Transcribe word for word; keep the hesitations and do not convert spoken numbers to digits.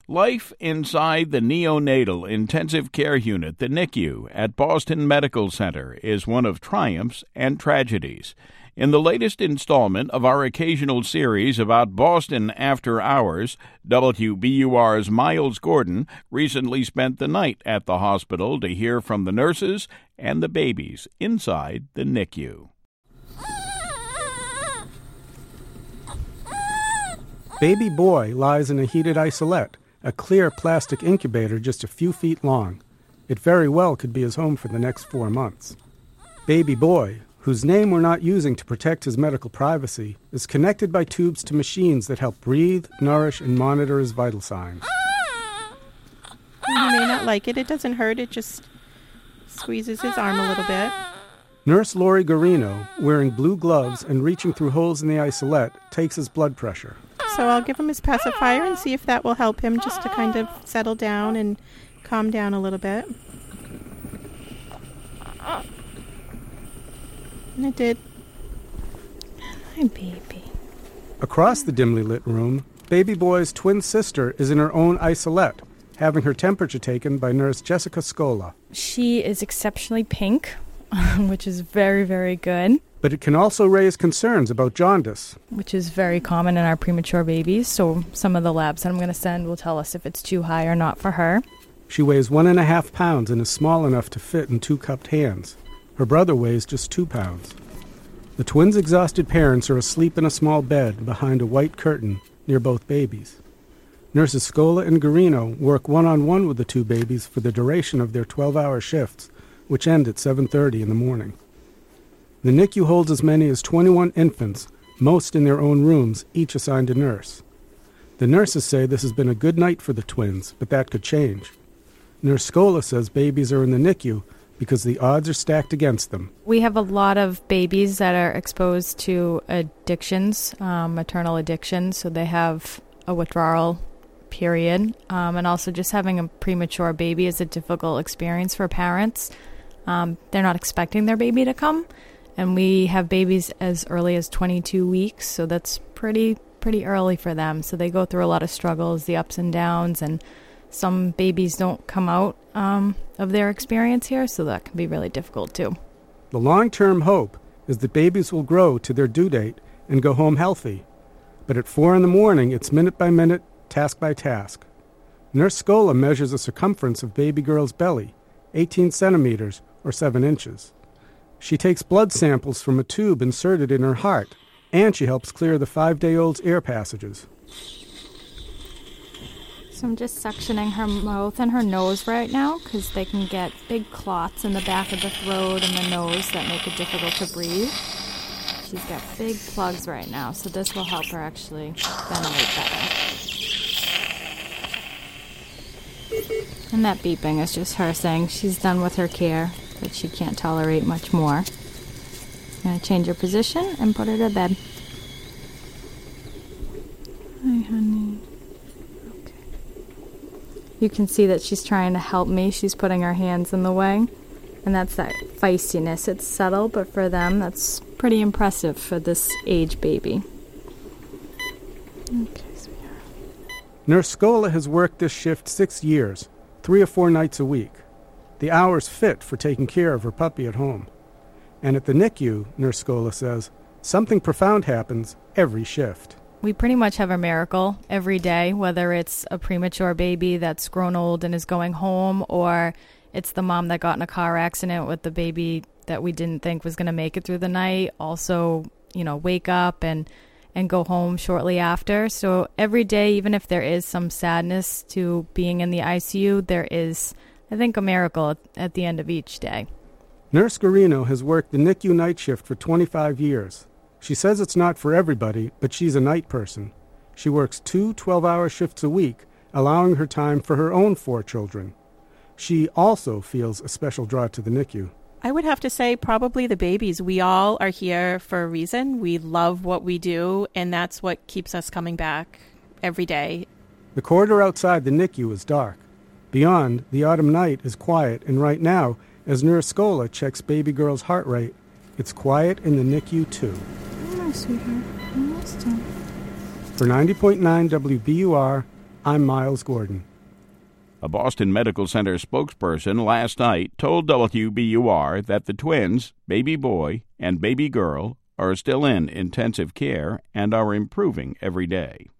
Life inside the neonatal intensive care unit, the N I C U, at Boston Medical Center is one of triumphs and tragedies. In the latest installment of our occasional series about Boston After Hours, W B U R's Miles Gordon recently spent the night at the hospital to hear from the nurses and the babies inside the N I C U. Baby boy lies in a heated isolette, a clear plastic incubator just a few feet long. It very well could be his home for the next four months. Baby boy, whose name we're not using to protect his medical privacy, is connected by tubes to machines that help breathe, nourish, and monitor his vital signs. You may not like it. It doesn't hurt. It just squeezes his arm a little bit. Nurse Lori Garino, wearing blue gloves and reaching through holes in the isolette, takes his blood pressure. So I'll give him his pacifier and see if that will help him just to kind of settle down and calm down a little bit. And it did. Hi, baby. Across the dimly lit room, baby boy's twin sister is in her own isolette, having her temperature taken by nurse Jessica Scola. She is exceptionally pink, which is very, very good. But it can also raise concerns about jaundice, which is very common in our premature babies, so some of the labs that I'm going to send will tell us if it's too high or not for her. She weighs one and a half pounds and is small enough to fit in two cupped hands. Her brother weighs just two pounds. The twins' exhausted parents are asleep in a small bed behind a white curtain near both babies. Nurses Scola and Garino work one-on-one with the two babies for the duration of their twelve-hour shifts, which end at seven thirty in the morning. The N I C U holds as many as twenty-one infants, most in their own rooms, each assigned a nurse. The nurses say this has been a good night for the twins, but that could change. Nurse Scola says babies are in the N I C U because the odds are stacked against them. We have a lot of babies that are exposed to addictions, um, maternal addictions, so they have a withdrawal period. Um, and also just having a premature baby is a difficult experience for parents. Um, they're not expecting their baby to come. And we have babies as early as twenty-two weeks, so that's pretty pretty early for them. So they go through a lot of struggles, the ups and downs, and some babies don't come out um, of their experience here, so that can be really difficult too. The long-term hope is that babies will grow to their due date and go home healthy. But at four in the morning, it's minute by minute, task by task. Nurse Scola measures the circumference of baby girl's belly, eighteen centimeters or seven inches. She takes blood samples from a tube inserted in her heart, and she helps clear the five-day-old's air passages. So I'm just suctioning her mouth and her nose right now because they can get big clots in the back of the throat and the nose that make it difficult to breathe. She's got big plugs right now, so this will help her actually ventilate better. And that beeping is just her saying she's done with her care, that she can't tolerate much more. I'm going to change her position and put her to bed. Hi, honey. Okay. You can see that she's trying to help me. She's putting her hands in the way. And that's that feistiness. It's subtle, but for them, that's pretty impressive for this age baby. Okay, sweetheart. Nurse Scola has worked this shift six years, three or four nights a week. The hours fit for taking care of her puppy at home. And at the N I C U, Nurse Scola says, something profound happens every shift. We pretty much have a miracle every day, whether it's a premature baby that's grown old and is going home, or it's the mom that got in a car accident with the baby that we didn't think was going to make it through the night, also, you know, wake up and, and go home shortly after. So every day, even if there is some sadness to being in the I C U, there is, I think, a miracle at the end of each day. Nurse Garino has worked the N I C U night shift for twenty-five years. She says it's not for everybody, but she's a night person. She works two twelve-hour shifts a week, allowing her time for her own four children. She also feels a special draw to the N I C U. I would have to say probably the babies. We all are here for a reason. We love what we do, and that's what keeps us coming back every day. The corridor outside the N I C U is dark. Beyond, the autumn night is quiet, and right now, as Nurse Scola checks baby girl's heart rate, it's quiet in the N I C U too. Oh, my sweetheart. Almost done. For ninety point nine W B U R, I'm Miles Gordon. A Boston Medical Center spokesperson last night told W B U R that the twins, baby boy and baby girl, are still in intensive care and are improving every day.